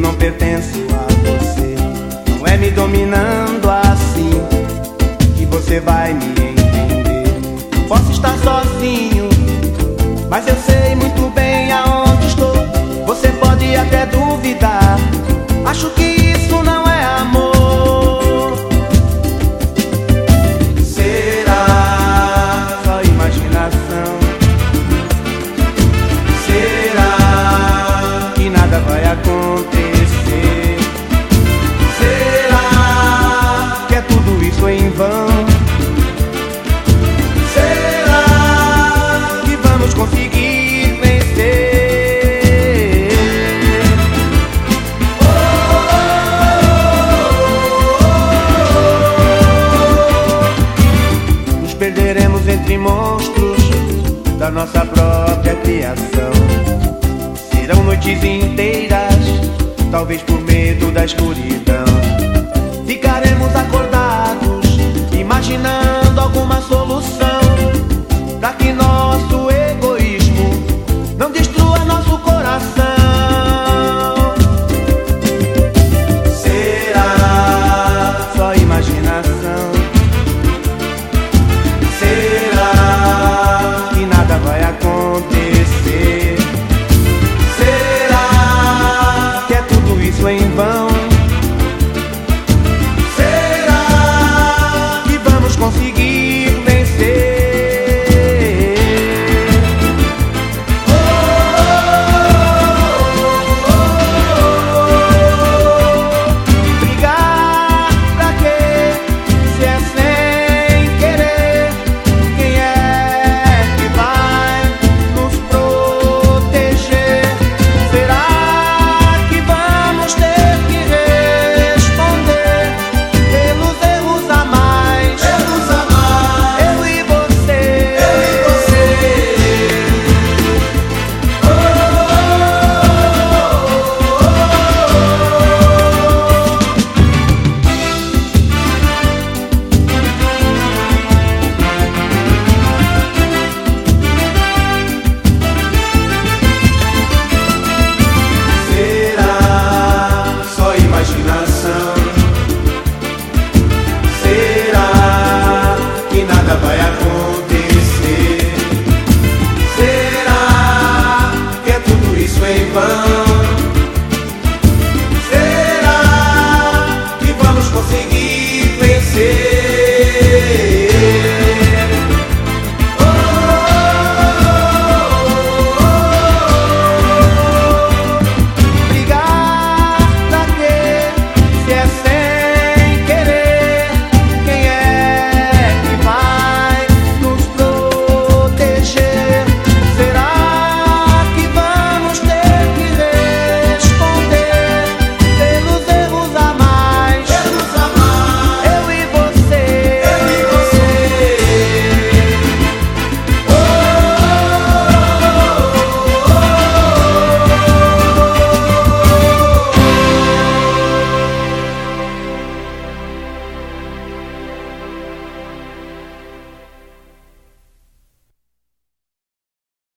não pertenço a você. Não é me dominando assim que você vai me entender. Posso estar sozinho, mas eu sei muito bem aonde estou. Você pode até duvidar, acho que isso não é amor. Será só imaginação? Será que nada vai acontecer? Será que é tudo isso em vão? Será que vamos conseguir vencer? Nos perderemos entre monstros da nossa própria criação. Serão noites inteiras, talvez por medo da escuridão. Ficaremos acordados, imaginando alguma solução, pra que nosso egoísmo não destrua nosso coração. Será só imaginação? Será que nada vai acontecer? Será que é tudo isso em vão? Será que vamos conseguir vencer? Brigar pra quê? Se é sem querer, quem é que vai nos proteger? Será que vamos ter que responder pelos erros a mais? Eu e você. Será só imaginação? Será que nada vai acontecer? Será que é tudo isso em vão? Será que vamos conseguir